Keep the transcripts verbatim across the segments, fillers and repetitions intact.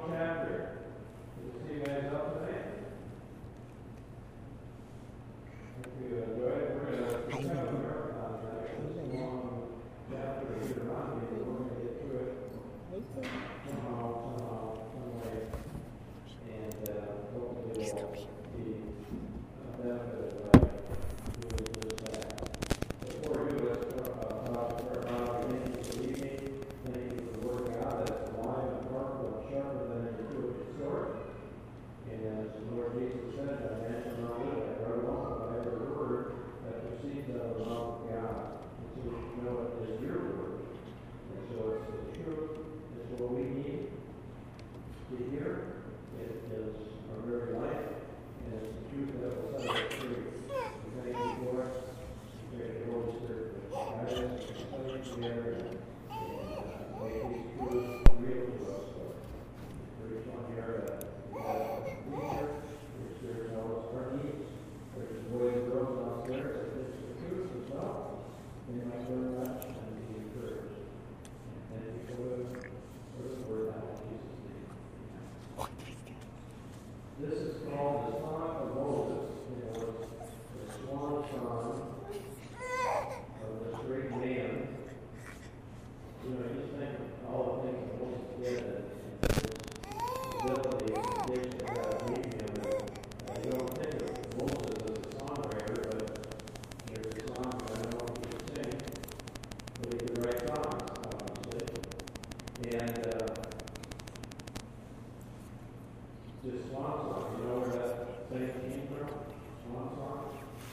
long chapter. Good to see you guys up today. Hope you enjoy it. We're going to have a marathon tonight. This long chapter of Deuteronomy, but we're going to get through it somehow, somehow, some way. And uh, hopefully we'll be uh, benefited by doing just that. Before we do, let's talk about our beginning of the evening. Thank you for the word of God that's alive and powerful and sharper than any two-edged sword. And as the Lord Jesus said, I mentioned earlier, I wrote also by every word that proceeds out of the mouth of God. And so we know it is your word. And so it's the truth. It's what we need to hear. It is our very life. And it's the truth that will set us free. We thank you for it. We thank the Holy Spirit for guiding us and studying together. And uh, make these truths real to us, Lord. For each one here that we have a teacher, your Spirit knows our needs. There's boys and girls downstairs that it's the truth as well. They might learn much and be encouraged. And thank you for the, for the word now in Jesus' name. This is called the Song of Moses. It was the swan song of this great man. You know, you just think of all the things that Moses did and his ability and gifts that God gave him. And you don't think of Moses as a songwriter, but there's a song that I don't know if he could sing, but he could write songs, obviously. And uh, this swan song, you know where that thing came from? Swan song?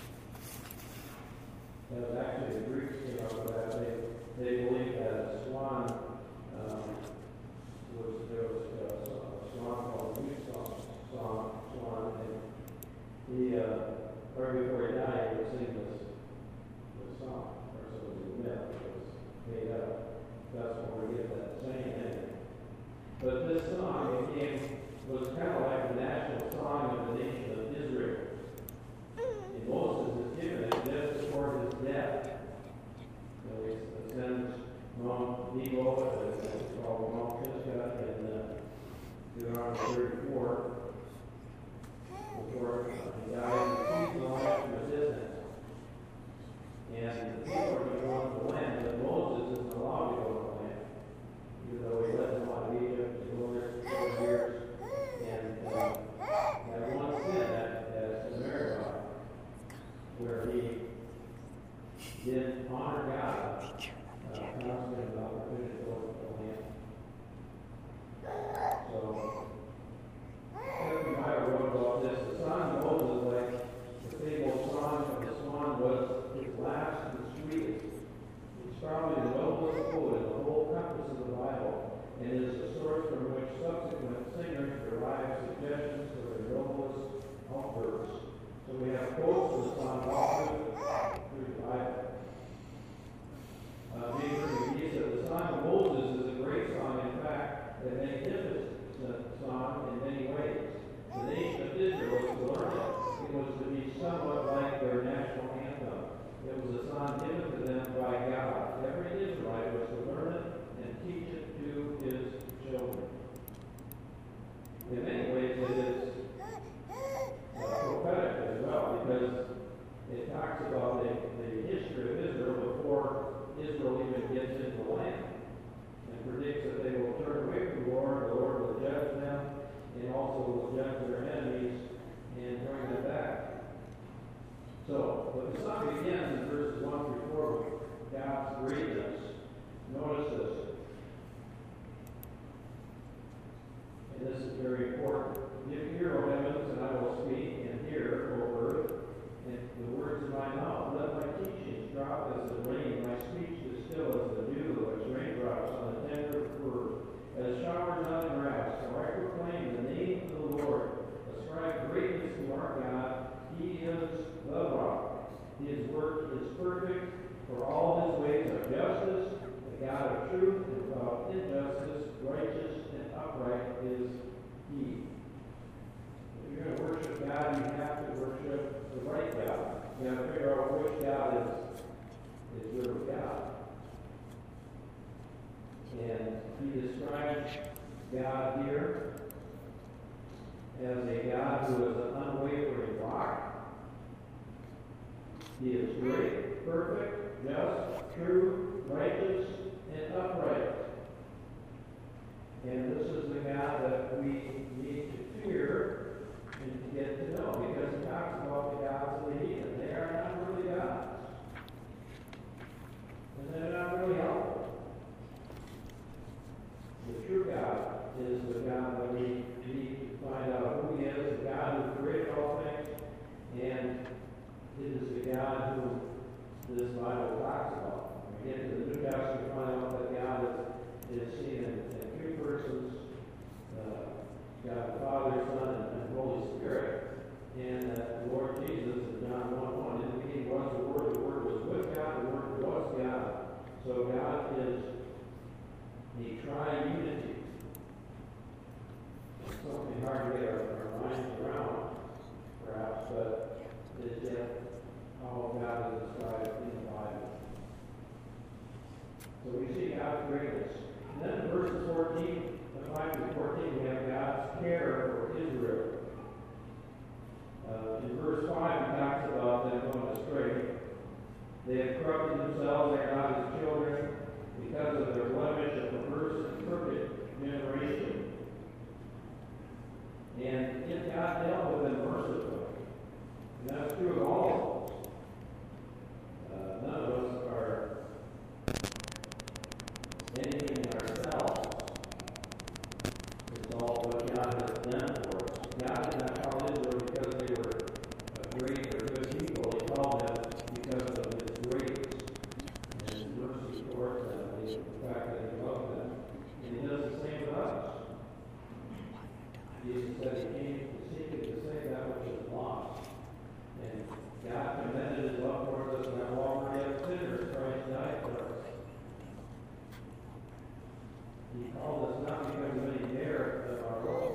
That was actually the Greeks came up with that. They, they believed that a swan um, was, there was a, a swan called the Mute Song, song, Swan, and he, uh, right before he died, he would sing this, this song. Or so it was a myth, it was made up. That's where we get that saying anyway. But this song became, was kind of like the national song of the nation of Israel. And Moses is given it just before his death. You know, he ascends Mount Nebo, as it's called Mount Pisgah, in uh, Deuteronomy thirty-four, before he died, and he's the life of resistance. And the people are going to go into the land, but Moses isn't allowed to go to the land, even though he led them out of Egypt, the wilderness, four years. And uh, that one sin at, at Samaria, where he did honor God, uh, constantly an opportunity to go to the land. So, Stephen Meyer wrote about this. The song of Moses, like the famous song of the swan, was his last and sweetest. It's probably the noblest quote in the whole compass of the Bible, and is the source from which subsequent singers derive suggestions for their noblest outbursts. So we have quotes of the song all through, through the Bible. Uh, he said the song of Moses is a great song, in fact, a magnificent song in many ways. The nation of Israel was to learn it. It was to be somewhat like their national anthem. It was a song given to them by God. Every Israelite was to learn it and teach it to his children. In many ways, it is uh, prophetic as well, because it talks about the, the history of Israel before Israel even gets into the land, and predicts that they will turn away from the Lord, the Lord will judge them, and also will judge their enemies and bring them back. So, but the song begins in verses one through four with God's greatness. Notice this. And this is very important. Give ear, O heavens, and I will speak, and hear, O earth, and the words of my mouth. Let my teachings drop as the rain, my speech distill as the dew, as raindrops on the tender fir, as showers on the grass. So I proclaim the name of the Lord. Ascribe greatness to our God. He is the rock. His work is perfect, for all his ways are justice. The God of truth and without injustice, righteous and upright is he. If you're going to worship God, you have to worship the right God. You have to figure out which God is, is your God. And he describes God here as a God who is an unwavering rock. He is great, perfect, just, true, righteous, and upright. And this is the God that we need to fear and to get to know, because he talks about the gods of the heathen. They are not really gods. And they're not really helpful. The true God is the God that we need to find out who he is, the God who created all things, and it is the God who this Bible talks about. When we get to the New Testament, we find out that God is, is seen in, in three persons, uh, God the Father, Son, and, and Holy Spirit. And that the Lord Jesus, in John one one, in the beginning was the Word, the Word was with God, the Word was God. So God is the triunity. It's something hard to get our, our minds around, perhaps, but it's yet how God is described in the Bible. So we see God's greatness. And then in verses fourteen, five to fourteen, we have God's care for Israel. Uh, in verse five, he talks about them going astray. They have corrupted themselves, they are not his children, because of their blemish and perverse and crooked generation. And yet God dealt with them mercifully. And that's true of all of us. Uh, none of us are anything in ourselves. It's all what God has done for us. God did not call Israel because they were uh, great or good people. He called them because of his grace and his mercy towards them, and the fact that he loved them. And he does the same with us. Jesus said he came to seek and to save that which is lost. And God commended his love towards us, and that while we were yet sinners, Christ died for us. He called us not because of any merit of our own,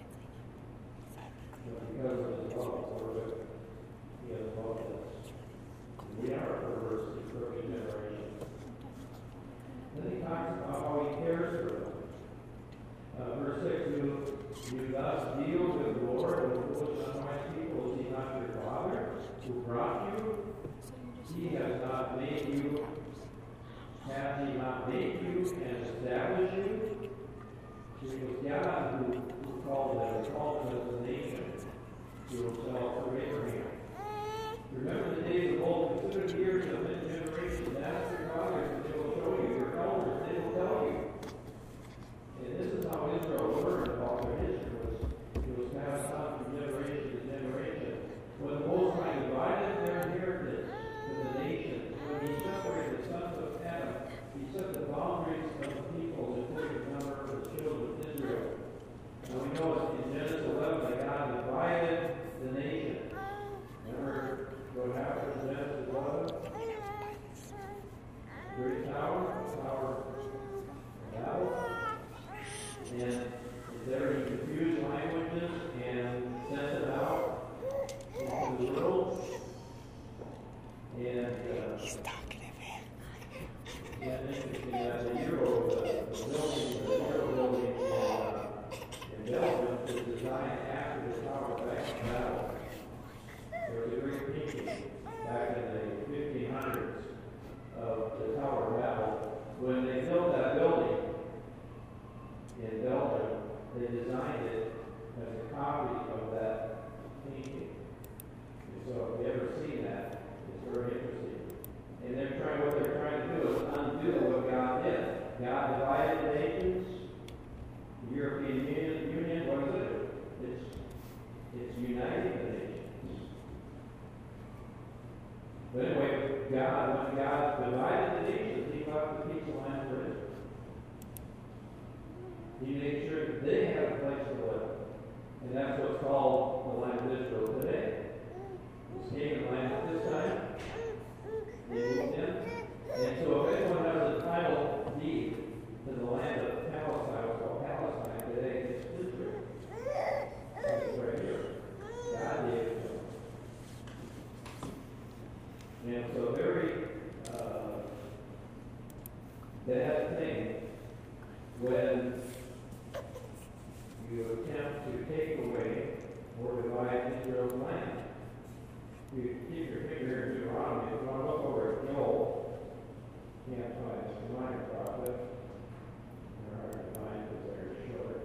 but because of his love for us. He has loved us. We are a perverse and crooked generation. Then he talks about how he cares for us. Uh, verse six, you, you thus deal with the Lord, O foolish unwise people. Is he not your Father who brought you? He has not made you. Has he not made you and established you? It was God who, who called them, called them as a nation to himself through Abraham. Remember the days of old, consider the years of many generations. Ask your fathers, and they will show you. Your elders, they will tell you. And this is how Israel learned about their history. It was, it was passed on from generation to generation. When the Most High divided their inheritance to the nations, when he separated the sons of Adam, he set the boundaries of the peoples according to the number of the children of Israel. Now we know in Genesis eleven that God divided the nation. Remember what happened in Genesis eleven? Great tower, tower of Babel. And there he confused languages and sent it out into the world. And uh, he's talking to me. Yeah, interesting that the Euro the building, the Euro building in, uh, in Belgium was designed after the Tower of Babel. There was a great painting back in the fifteen hundreds of the Tower of Babel. When they built that building in Belgium, they designed it as a copy of that painting. And so if you ever seen that, it's very interesting. And they're trying, what they're trying to do is undo what God did. God divided the nations. The European Union, Union what is it? It's, it's uniting the nations. But anyway, God, when God divided the nations, he left the piece of land for Israel. He made sure that they had a place to live. And that's what's called the land of Israel today. It's Canaan land at this time. They moved in. And so if anyone has a title deed to the land of Palestine, what's called Palestine today, it's Israel. It's right here. God gave it to them. And so very uh, bad thing when to attempt to take away or divide Israel's land. You keep your finger in Deuteronomy. If you want to look over at Joel, can't find this in minor prophet. They're hard to find because they're short.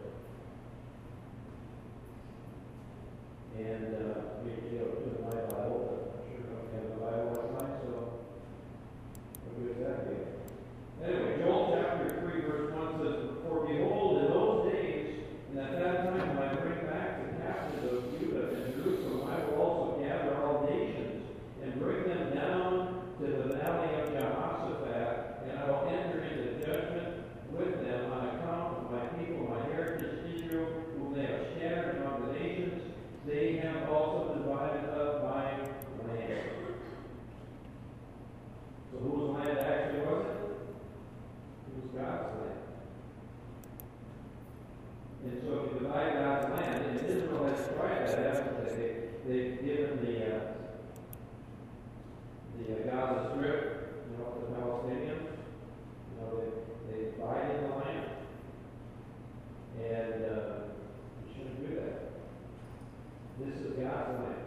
And uh, we you know, to my Bible, but I'm sure don't have the Bible last night, so what good is that be? Anyway, Joel chapter three, verse one says, For behold, in those days, and at that time, when I bring back the captives of Judah and Jerusalem, I will also gather all nations and bring them down to the valley of Jehoshaphat, and I will enter into judgment with them on account of my people, my heritage Israel, whom they have scattered among the nations. They have also divided up my land. So whose land actually was it? It was God's land. And so if you divide God's land, and Israel has tried that, haven't they? They've given the uh, the uh, Gaza Strip, you know, to the Palestinians. You know, they they divided the land, and uh, you shouldn't do that. This is God's land.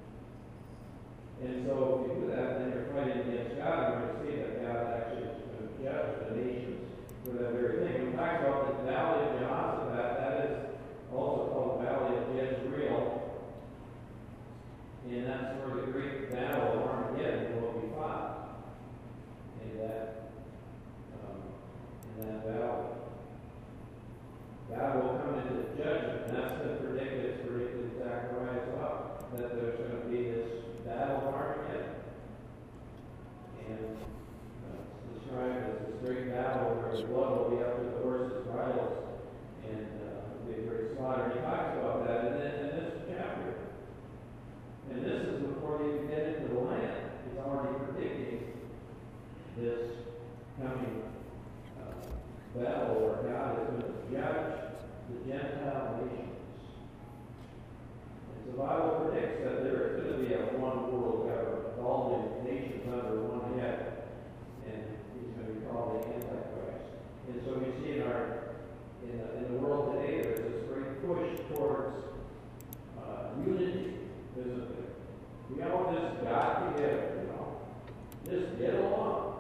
And so if you do that, then you're fighting against God, and you're going to see that God actually is going to judge the nations for that very thing. We talked about the valley of Jehoshaphat. That is also called the valley of Jezreel. And that's where the great battle of Armageddon will be fought. In that, um, in that valley. God will come into judgment, and that's been predicted. It's predicted in Zechariah as well, that there's going to be this battle of Armageddon. And uh, it's described as this great battle where the blood will be up to the horses' bridles, and uh, it'll be a great slaughter. He talks about that in, in this chapter. And this is before they even get into the land. He's already predicting this coming uh, battle where God is going to judge the Gentile nations. And the Bible predicts that there is going to be a one world government, all the nations under one head, and he's going to be called the Antichrist. And so we see in our in the, in the world today, there's this great push towards uh, unity, isn't there? We all just got together, you know, just get along.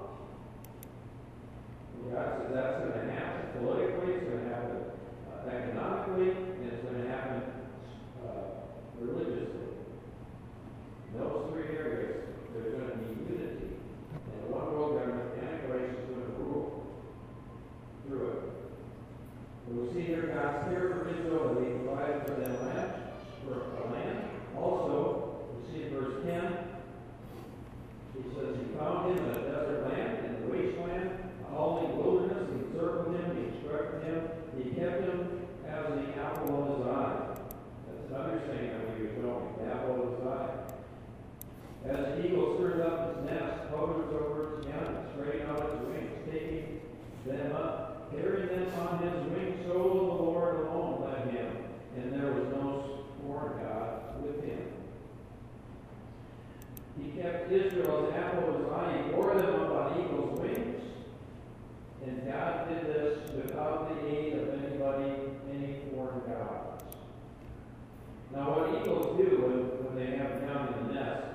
God says that's going to happen politically, it's going to happen uh, economically, and it's going to happen uh, religiously. In those three areas, there's going to be unity. And the one world government, Antichrist, is going to rule through it. And we see here God's care for Israel, that He provided for them land, for a land. Also, we see in verse ten, He says, He found him in a desert land, in the wasteland, a holy wilderness. He encircled him, He instructed him, He kept him as the apple of His eye. That's an understanding of what He was doing, the apple of His eye. As the eagle stirs up its nest, hovers over its young, spreading out its wings, taking them up, carrying them on His wings, so the Lord alone led him, and there was no foreign God with him. He kept Israel as apple of His eye. He bore them up on eagle's wings. And God did this without the aid of anybody, any foreign gods. Now, what eagles do when, when they have young in the nest,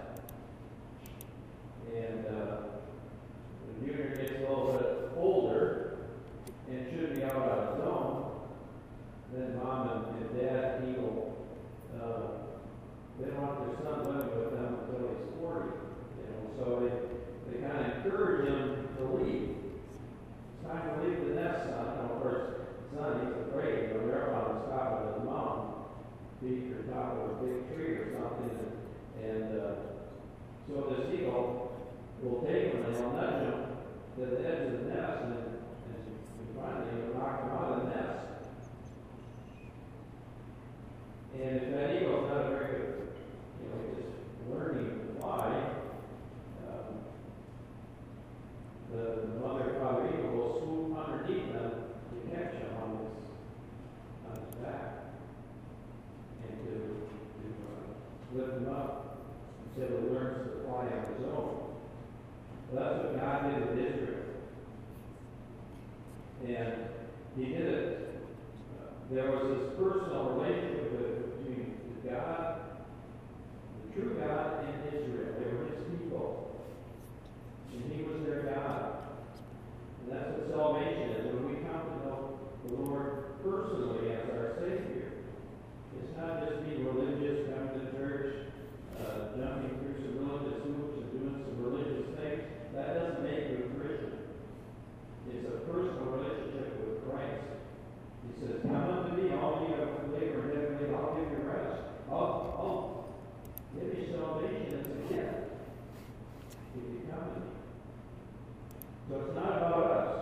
and uh, the junior gets a little bit older and should be out on his own, then mom and, and dad eagle, uh, they don't want their son living with them until he's forty. You know, so they, they kind of encourage him to leave. It's time to leave the nest, son. And of course, son, he's afraid. You know, they're on the top of his mom, peak or top of a big tree or something. And, and uh, so this eagle will take him and he'll nudge him to the edge of the nest, and, and finally he'll knock him out of the nest. And if that eagle's not a very good, you know, just learning to fly, um, the, the mother or father eagle will swoop underneath them to catch him on his, on his back and to, to uh, lift him up until he learns to fly on his own. Well, that's what God did with Israel. And He did it there was this personal relationship with, between God, the true God, and Israel. They were his people. And he was their God. And that's what salvation is. When we come to know the Lord personally as our Savior, it's not just being religious, coming to church, uh, jumping through some religious hoops and doing some religious things. That doesn't make you a Christian. It's a personal relationship with Christ. He says, come unto me, all ye have labor and heavy laden, I'll give you rest. I'll, I'll give you salvation. It's a gift if you come to me. So it's not about us.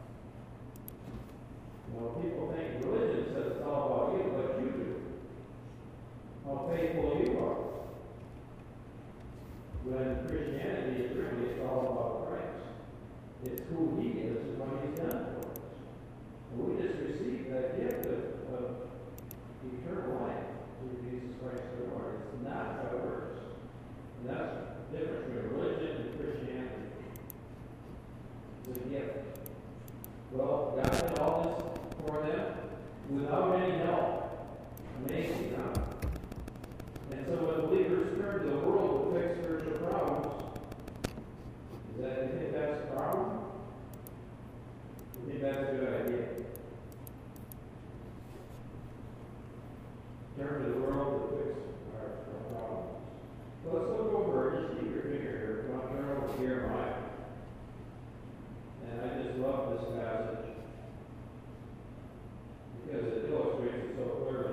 You know, people think religion says it's all about you, what you do, how faithful you are. When Christianity is really, it's all about Christ. It's who he is and what he's done for us. And we just received that gift of, of eternal life through Jesus Christ the Lord. It's not how it works. And that's the difference between religion and Christianity. It's a gift. Well, God did all this for them without any help. Amazing, huh? And so when believers turn to the world to fix spiritual problems, is that, you think that's a problem? You think that's a good idea? Turn to the world to fix our, our problems. So let's look over, just keep your finger here. Come on, turn over to Jeremiah. And I just love this passage because it illustrates it so clearly.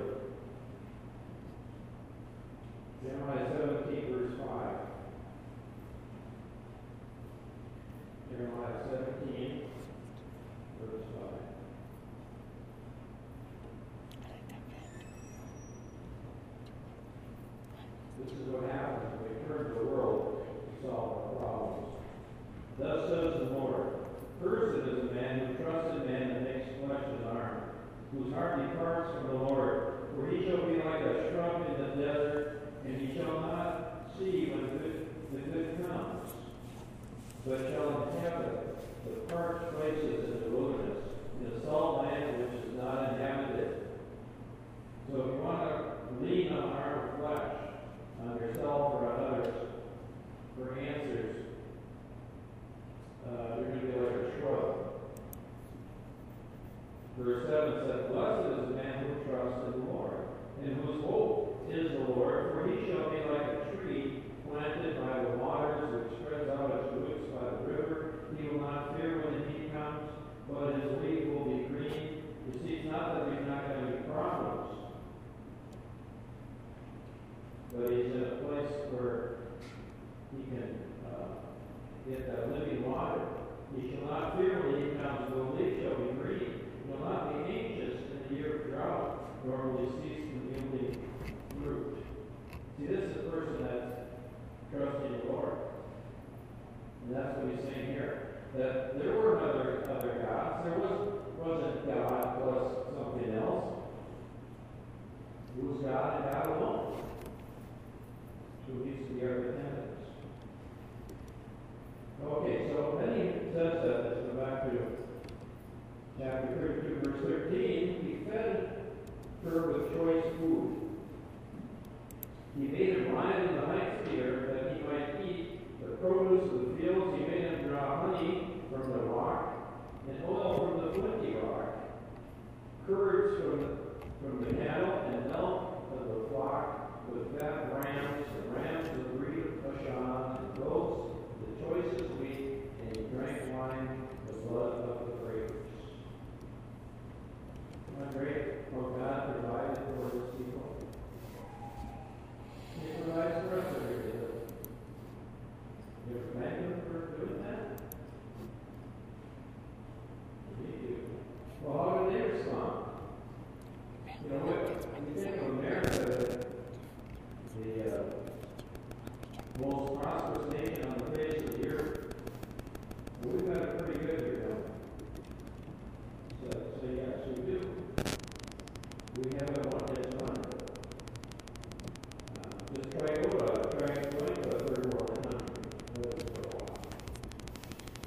Jeremiah seventeen, verse five. Jeremiah seventeen, verse five. This is what happens when we turn to the world to solve our problems. Thus says the Lord, cursed is the man who trusts in man and makes flesh his arm, whose heart departs from the Lord. For he shall be like a shrub in the desert, and he shall not see when good, the good comes, but shall inhabit the parched places in the wilderness, in the salt land which is not inhabited. So if you want to lean on our flesh, on yourself or on others, for answers, uh, you're going to be like a shrub. Verse seven says, blessed is the man who trusts in the Lord, and whose hope is the Lord, for he shall be like a tree planted by the waters, which spreads out its roots by the river. He will not fear when the heat comes, but his leaf will be green. You see, it's not that he's not going to be problems, but he's in a place where he can uh, get that living water. He shall not fear when the heat comes, the leaf shall be green. He will not be anxious in the year of drought, nor will he cease from yielding fruit. See, this is a person that's trusting the Lord. And that's what he's saying here. That there were other other gods. There was, wasn't God plus something else. It was God and God alone. So it needs to be our dependence. Okay, so then he says that, let's go back to chapter thirty-two, verse thirteen. He fed her with choice food. He made him ride in the heights of the earth that he might eat the produce of the fields. He made him draw honey from the rock and oil from the flinty rock, curds from the, from the cattle and milk of the flock, with fat rams and rams of the breed of Bashan and goats, the choicest wheat, and he drank wine, the blood of the grapes. Isn't that great? How God provided for his people. He provides for us every day. You ever thank him for doing that? We do. Well, how do they respond? You know, when you think of America, the uh, most prosperous nation on the face of the earth, we've got it pretty good here, don't we? So, so yes, we do. We have a one that's wonderful. Uh, just try over, try going to a third world country. Live for a while.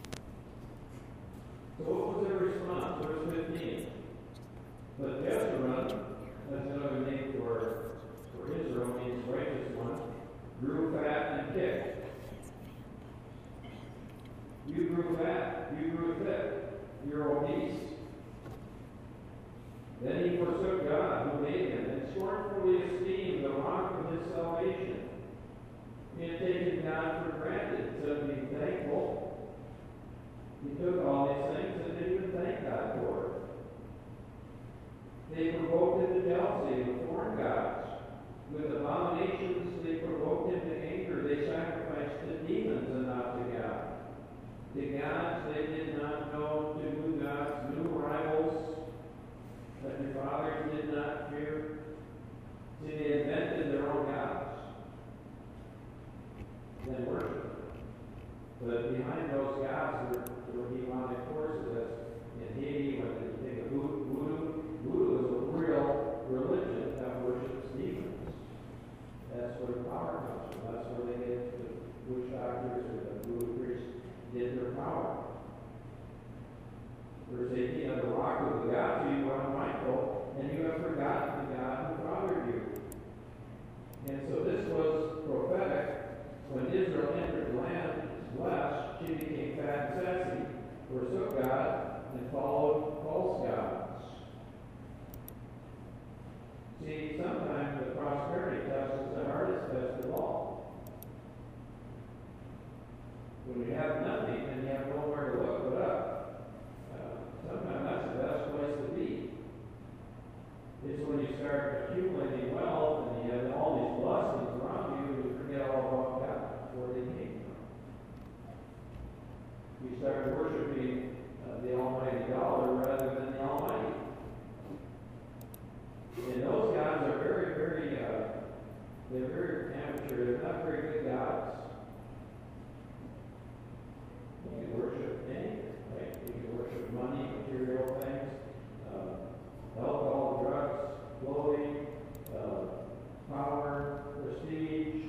So what was their response? Verse fifteen. But Jeshurun Then he forsook God who made him, and scornfully esteemed the rock of his salvation. He had taken God for granted, instead of being thankful. He took all these things and didn't even thank God for it. They provoked him to jealousy with foreign gods. With abominations they provoked him to anger. They sacrificed to demons and not to God. To gods they did not know, to new gods, new rivals that your fathers did not fear. See, they invented their own gods. Then worship them. But behind those gods were, were demonic forces. In Haiti, when they think of voodoo, voodoo is a real religion that worships demons. That's where the power comes from. That's where they get the witch doctors or the voodoo priests did their power. Verse eighteen, of the rock of the God to you are unmindful, and you have forgotten the God who fathered you. And so this was prophetic. When Israel entered the land blessed, she became fat and sassy, forsook God, and followed false gods. See, sometimes the prosperity test is the hardest test of all. When you have nothing and you have nowhere to look but up, uh, sometimes that's the best place to be. It's when you start accumulating wealth and you have all these blessings around you, you forget all about God, where they came from. You start worshiping uh, the almighty dollar rather than the Almighty. And those gods are very, very, uh, they're very amateur. They're not very good gods. You can worship anything, right? You can worship money, material things, uh, alcohol, drugs, clothing, uh, power, prestige.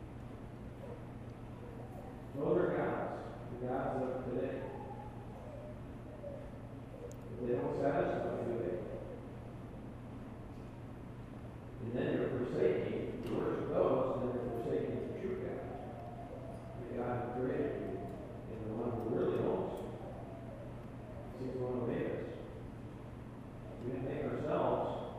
Those are gods, the gods of today. They don't satisfy, do they? And then you're forsaking, you worship those, and then you're forsaking the true God. The God who created you, and the one who really owns you. He's the one who made us. We didn't make ourselves.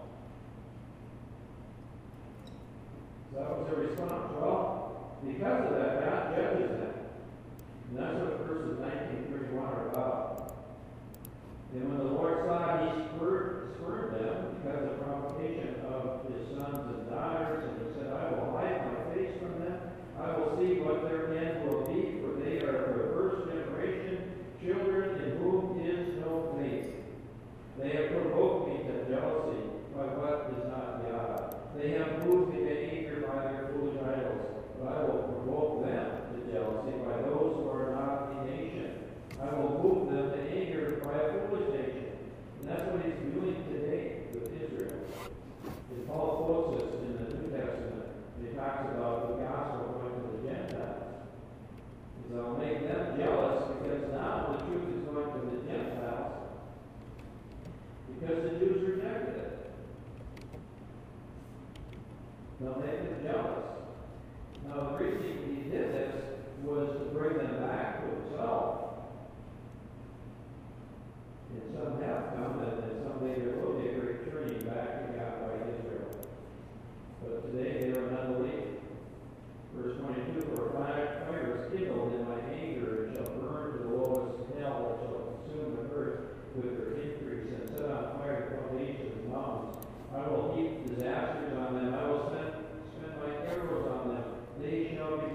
So that was their response. Well, because of that, God judges them. And that's what verses nineteen thirty-one are about. And when the Lord saw he spurred, spurred them because of the provocation of his sons and daughters, and he said, I will hide my face from them. I will see what their end will be, for they are a perverse generation, children in whom is no faith. They have provoked me to jealousy by what is not God. They have moved me to anger by their foolish idols. But I will provoke them to jealousy by those who are not a nation. I will move them to anger by a foolish nation. And that's what he's doing today with Israel. And Paul quotes us in the New Testament. He talks about the gospel going to the Gentiles. He says, I'll make them jealous because now the truth is going to the Gentiles because the Jews rejected it. They'll make them jealous. Now, the reason he did this was to bring them back to himself. And some have come, and someday there will be a great turning back to God by Israel. But today they are unbelieving. Verse twenty-two, for fire, fire is kindled in my anger, and shall burn to the lowest hell, and shall consume the earth with their increase, and set on fire the foundations of mountains. I will heap disasters on them. I will send, spend my arrows on them. They shall be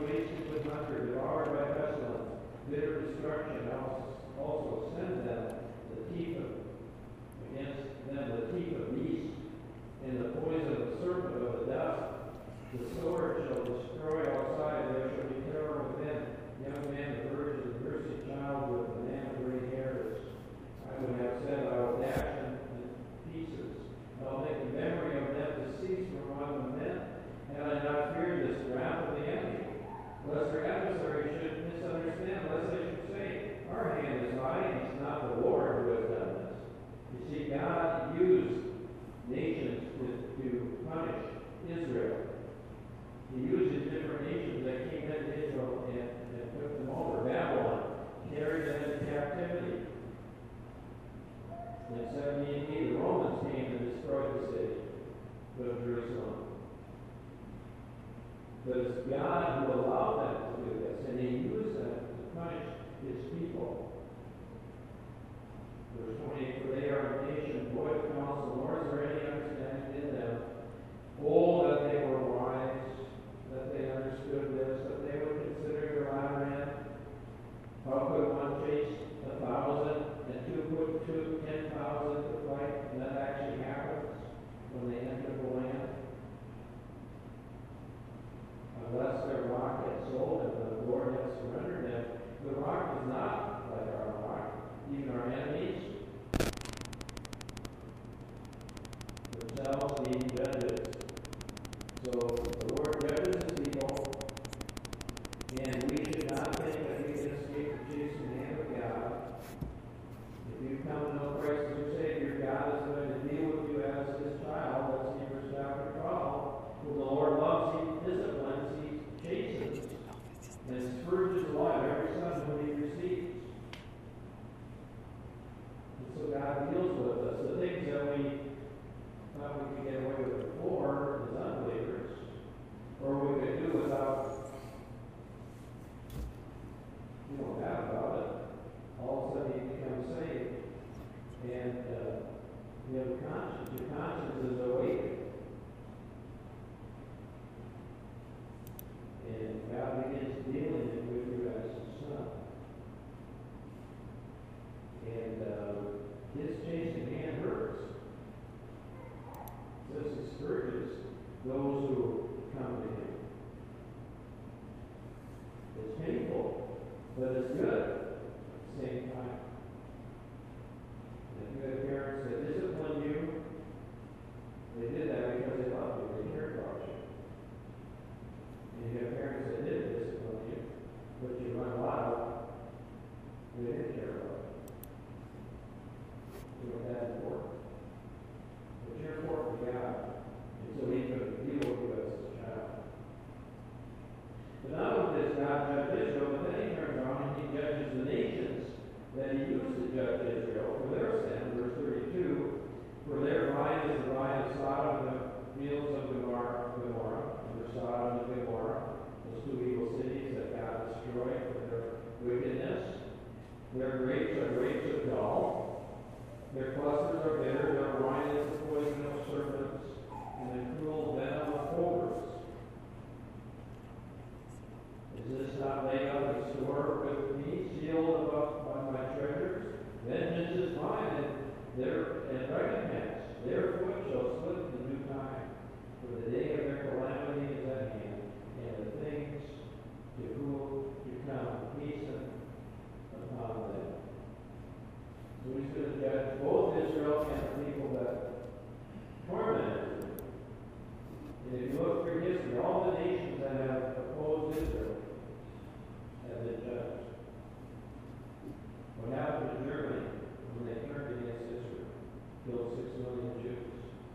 themselves need judges. So the Lord judges his people, and we should not think that we can escape the chasing hand of God. If you come to know Christ as your Savior, God is going to deal with you as his child. That's Hebrews chapter twelve. Who the Lord loves, he disciplines, he chastens, and scourges alive every son whom he receives. And so God deals with us. The things that we thought we could get away with before as unbelievers, or we could do without, you know, doubt about it, all of a sudden you become saved. And uh, you have a conscience. Your conscience is awakened. And God begins dealing with you as his son. And uh, his chasing hand hurts. It says he scourges those who come to him. It's painful, but it's good at the same time. And if you have parents that discipline you, they did that because they loved you, they cared about you. And you have parents that didn't discipline you, but you run wild, they didn't care about you. You know, that's important. But you're important to God, and so he could deal with you as his child. But not only does God judge Israel, but then he turns around and he judges the nations that he used to judge Israel for their sin. Verse thirty-two, for their vine is the vine of Sodom and the fields of Gomorrah. Gomorrah. For Sodom and Gomorrah, those two evil cities that God destroyed for their wickedness. Their grapes are grapes of gall. Their clusters are bitter. Their wine is the poison of serpents and the cruel venom of cobras. Is this not laid up in store with me, sealed above by my treasures? Vengeance is mine, and their and recompense. Their foot shall slip in due time, for the day of their calamity is at hand, and the things to whom you come hasten upon them. So he's going to judge both Israel and the people that tormented them. And if you look through history, all the nations that have opposed Israel have been judged. What happened in Germany when they turned against Israel? Killed six million Jews.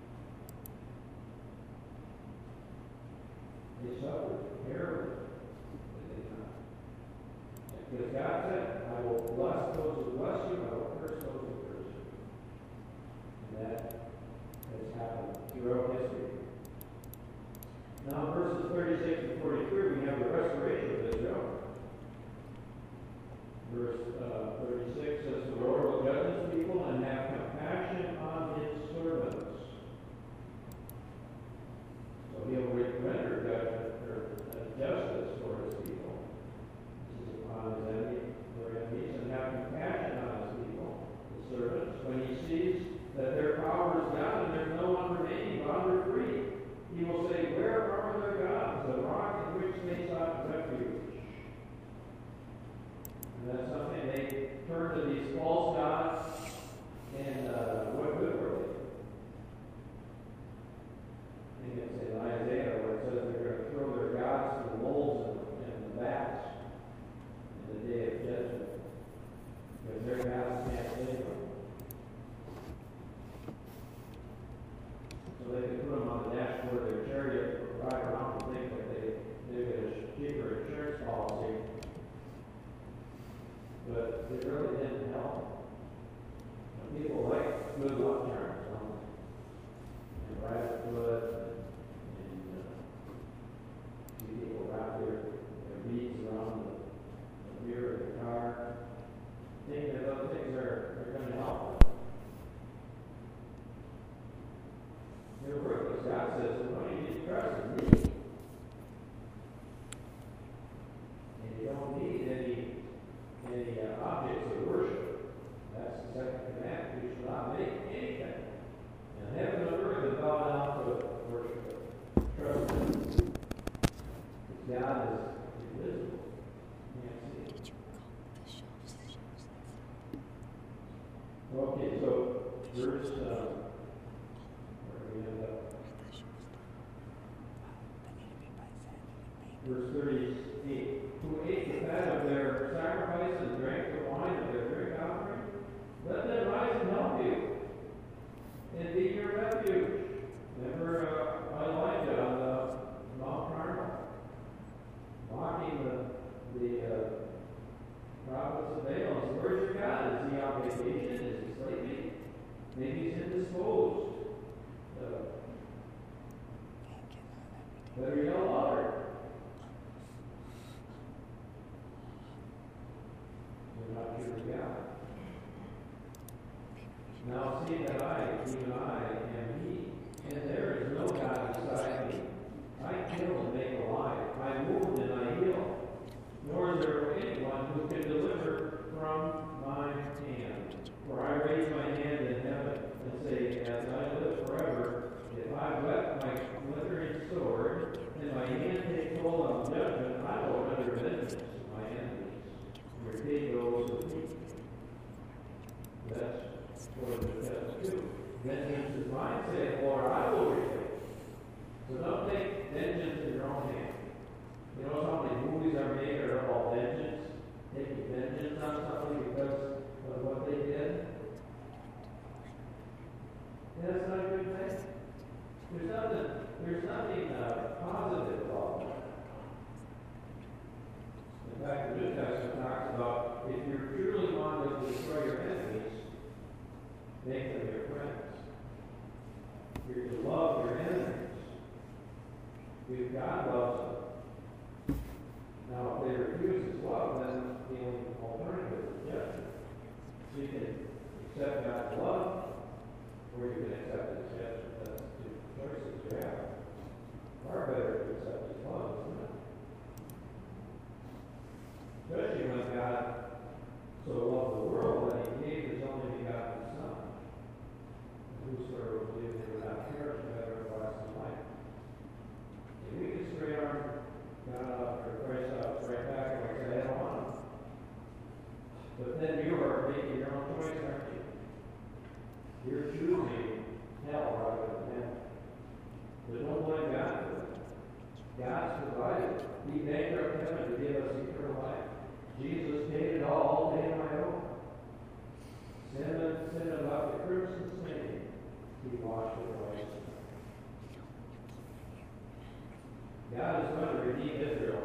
They suffered terribly, but they not. Because God said, I will bless those who bless you, I will curse those who curse you. And that has happened throughout history. Now, verses thirty-six and forty-three, we have the restoration of Israel. Verse uh, thirty-six says, the Lord will judge his people and have compassion on his servants. So he'll render judgment or uh, justice for his people. This is upon his enemy, their enemies, and have compassion on his people, the servants, when he sees that their power is gone and there's no one remaining, bond or free. He will say, where are their gods, the rock in which they sought refuge? And that's something they turn to these false gods, and uh, what good were they? I think it's in Isaiah where it says they're going to throw their gods to the wolves and, and the bats in the day of judgment, because their gods can't save them. So they can put them on the dashboard of their chariot, ride around and think that they, they get a cheaper insurance policy. But it really didn't help. And people like good luck charms, don't they? And rabbit foot, and uh, see people wrap their, their beads around the, the rear of the car, thinking that those things are, are going to help them. They're worthless. God says, well, you need to trust in me. And you don't need any any uh, objects of worship. That's the second commandment. You shall not make anything. And heaven and earth is bow down to worship. Trust him. Because God is invisible. You can't see it. Okay, so verse, uh, where do we have that? verse thirty-eight, who ate the fat of their sacrifice and drank the wine of their drink offering, let them rise and help you, and be your refuge. Remember uh, Elijah on the Mount Carmel, mocking the, the uh, prophets of Baal. So where's your God? Is he on vacation? Is he sleeping? Maybe he's indisposed. Uh, better yell louder. You're not sure God. Now see that I, even I, am He, and there is no God beside me. I kill and make alive. I wound and I heal. Nor is there anyone who can deliver from my hand. For I raise my hand in heaven and say, as I live forever, if I whet my glittering sword, and my hand takes hold on judgment, I will render vengeance to my enemies. Your day goes with me. That's what it says too. Vengeance is mine, saith Lord, I will repay. So don't take vengeance in your own hand. You know, how many movies are made are about vengeance, taking vengeance on somebody because of what they did? Yeah, that's not a good thing. There's nothing, there's nothing uh, positive about that. In fact, the New Testament talks about if you truly want to destroy your enemies, make them your friends. You're to love your enemies. If God loves them. Now, if they refuse His love, then the only alternative is judgment. So you can accept God's love, or you can accept His judgment. That's the two choices you have. Far better to accept His love, isn't it? Especially when God so loved the world that He gave His only begotten Son. And whosoever will believe they will not perish but have everlasting life. If we can straight arm God up or Christ up right back and say, I don't want him. But then you are making your own choice, aren't you? You're choosing hell rather than heaven. There's no blame God for it. God's provided. He bankrupt heaven to give us eternal life. Jesus paid it all, paid my own. Sin and sin about the crimson stain, He washed it away. God is going to redeem Israel.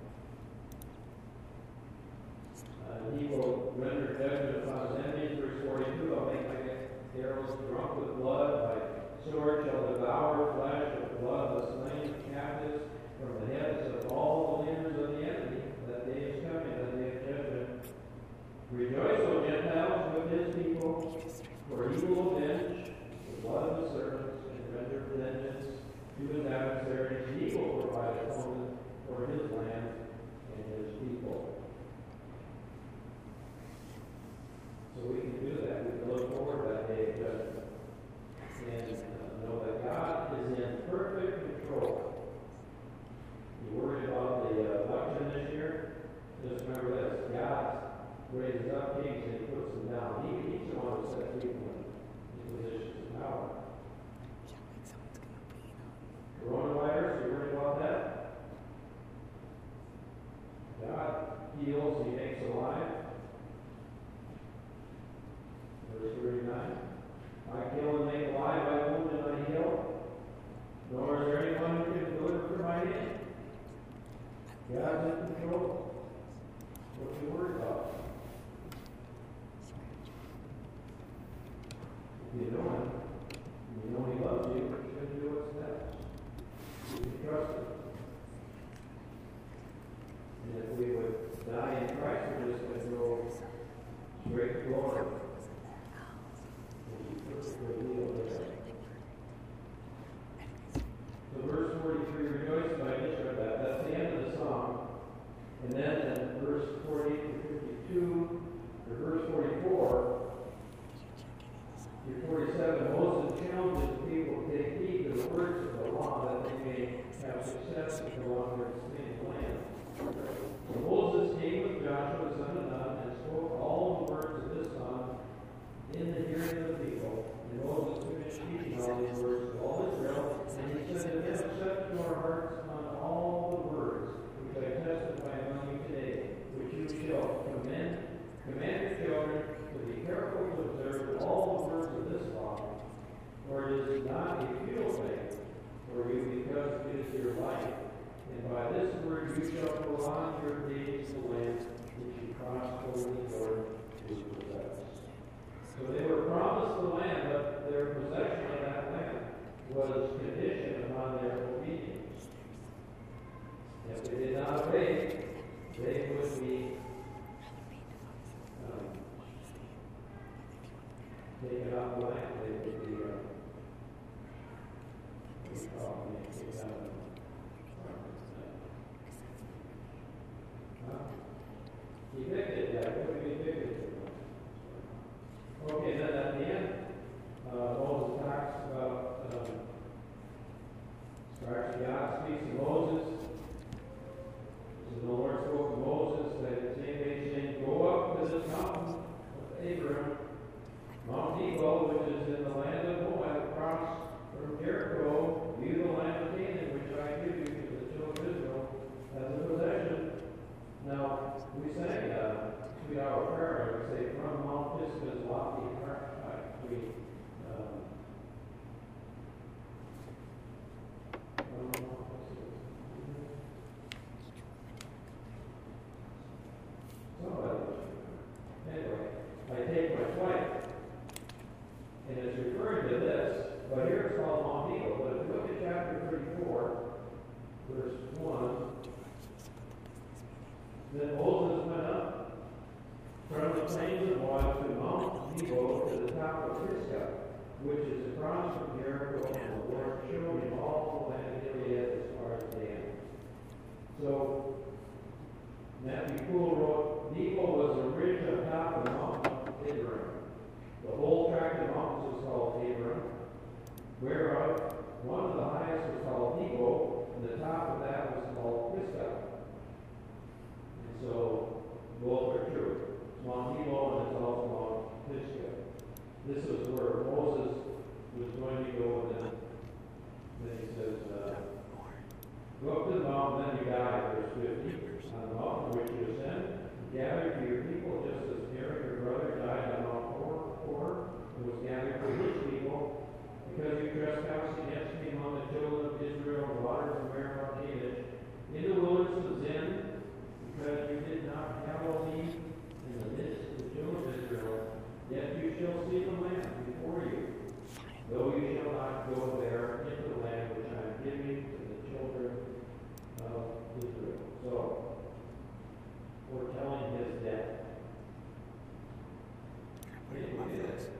Uh, he will render judgment upon His enemies. Verse forty-two, I'll make my arrows drunk with blood. My sword shall devour flesh of blood of the slain captives from the heads of all the leaders of the enemy. That day is coming, that day of judgment. Rejoice, O Gentiles, with His people, for He will avenge the blood of the servants and render vengeance to His adversaries. He will provide atonement for His land and His people. So we can do that. We can look forward to that day of judgment and uh, know not a futile thing for you, because it is your life. And by this word you shall prolong your days in the land which you crossed over the Jordan to possess. So they were promised the land, but their possession of that land was conditioned upon their obedience. If they did not obey, they would be um, taken off the land. They would be uh, we call them taken out of the evicted, yeah, what would be evicted? Okay, then at the end, uh, Moses talks about, um, or actually God speaks to Moses. So the Lord spoke to Moses that same day saying, go up to this mountain of Abraham, Mount Nebo, which is in the land of Moab, across from Jericho, view the land of Canaan, which I give you to the children of Israel as a possession. Now, we sang a two-hour prayer, and we say, from Mount Pisgah's lofty height, we, um, from Mount Pisgah. Somebody, anyway, I take my flight, and it's referring to this, but here it's called Mount Nebo. But if you look at chapter thirty-four, verse one, then Moses went up from the plains of Moab to Mount Nebo to the top of Pisgah, which is across from Jericho, and the Lord showed him all the land of Gilead as far as Dan. So, Matthew Poole wrote, Nebo was a ridge on top of the mountain of Abraham. The whole tract of mountains was called Abraham, whereof one of the highest was called Nebo, and the top of that was called Pisgah. So, both are true. Mount Nebo and it's also Mount Pisgah. This is where Moses was going to go, and then, then he says, uh, go up to the mountain, then you die, verse fifty. On the mountain which you ascend, gather to your people, just as Aaron, your brother, died on Mount Hor, and was gathered to his people, because you trespassed against me among the children of Israel, the waters of Meribah, Kadesh, in the wilderness of Zin, because you did not hallow me in the midst of the children of Israel, yet you shall see the land before you, though you shall not go there into the land which I am giving to the children of Israel. So, we're telling his death. Anyway,